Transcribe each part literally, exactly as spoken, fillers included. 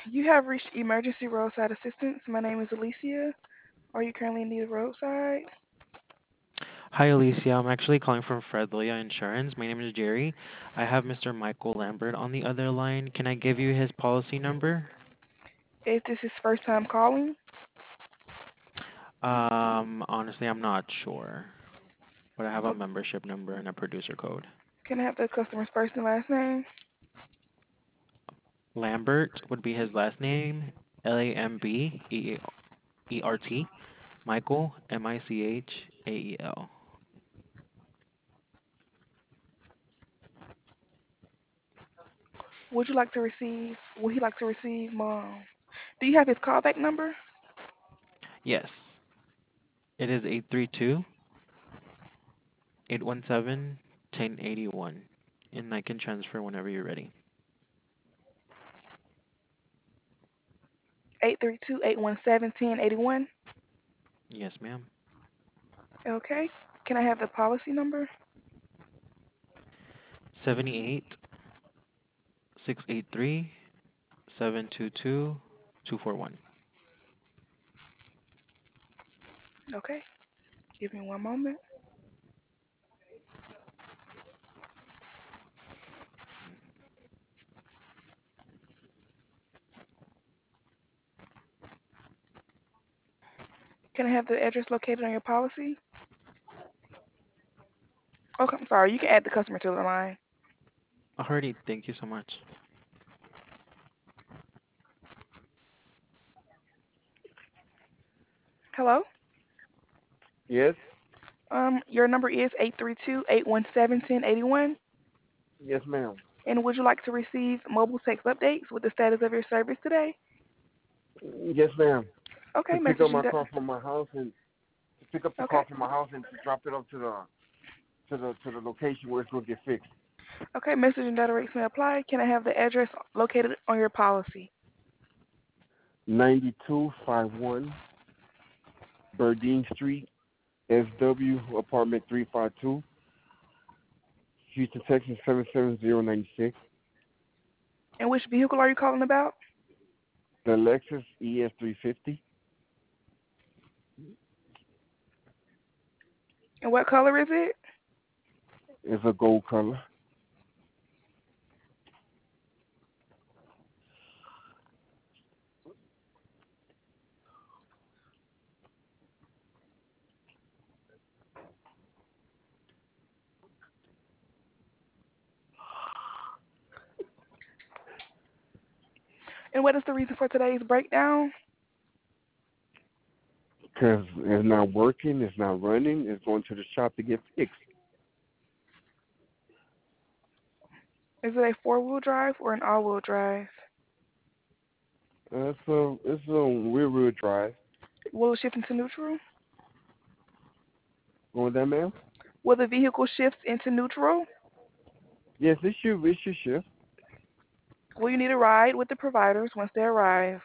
You have reached emergency roadside assistance. My name is Alicia. Are you currently in need of roadside? Hi, Alicia. I'm actually calling from Fred Loya Insurance. My name is Jerry. I have Mister Michael Lambert on the other line. Can I give you his policy number? Is this his first time calling? Um, honestly, I'm not sure, but I have a Oh, membership number and a producer code. can I have the customer's first and last name? Lambert would be his last name, L A M B E E R T. Michael, M I C H A E L. Would you like to receive? Would he like to receive? Um, do you have his callback number? Yes, it is eight three two, eight one seven, one zero eight one, and I can transfer whenever you're ready. Eight three two eight one seven ten eighty one. Yes, ma'am. Okay. Can I have the policy number? Seventy-eight six eight three seven two two two four one. Okay. Give me one moment. Can I have the address located on your policy? Okay, I'm sorry. You can add the customer to the line. Alrighty, thank you so much. Hello. Yes, Um, your number is eight three two eight one seven ten eighty one. yes, ma'am. And would you like to receive mobile text updates with the status of your service today? Yes, ma'am. Okay, To pick up messaging my that. car from my house and to pick up the Okay. car from my house and to drop it up to the to the to the location where it's gonna get fixed. Okay, messaging data rates may apply. Can I have the address located on your policy? Ninety-two five one Burdine Street, S W apartment three five two, Houston, Texas seven seven zero nine six. And which vehicle are you calling about? The Lexus E S three fifty And what color is it? is a gold color. And what is the reason for today's breakdown? Because it's not working, it's not running, it's going to the shop to get fixed. Is it a four-wheel drive or an all-wheel drive? Uh, it's a it's a rear wheel drive. Will it shift into neutral? Going with that, ma'am? Will the vehicle shift into neutral? Yes, it should it should shift. Will you need a ride with the providers once they arrive?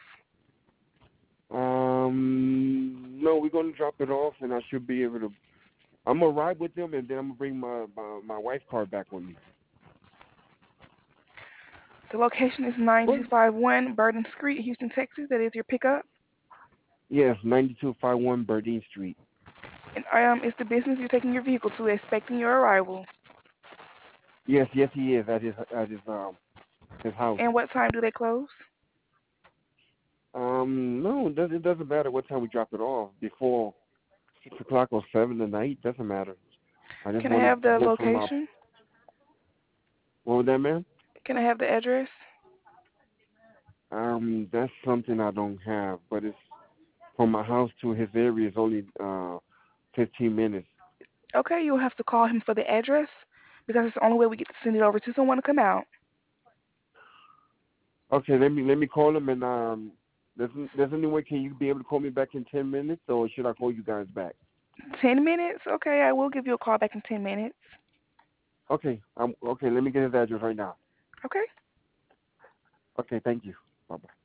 Um, no, we're gonna drop it off, and I should be able to. I'm gonna ride with them, and then I'm gonna bring my my, my wife's car back with me. The location is What? nine two five one Burden Street, Houston, Texas. That is your pickup. Yes, ninety-two five one Burdine Street. And um, is the business you're taking your vehicle to expecting your arrival? Yes, yes, he is at his at his um his house. And what time do they close? Um, no, it doesn't, it doesn't matter what time we drop it off. Before six o'clock or seven at night, doesn't matter. I just Can I want have to the go from my. location? What was that, man? Can I have the address? Um, that's something I don't have, but it's from my house to his area is only uh fifteen minutes. Okay, you'll have to call him for the address because it's the only way we get to send it over to someone to come out. Okay, let me let me call him and um. There's, there's any way can you be able to call me back in ten minutes, or should I call you guys back? Ten minutes? Okay, I will give you a call back in ten minutes. Okay, um, okay. Let me get his address right now. Okay. Okay, thank you. Bye bye.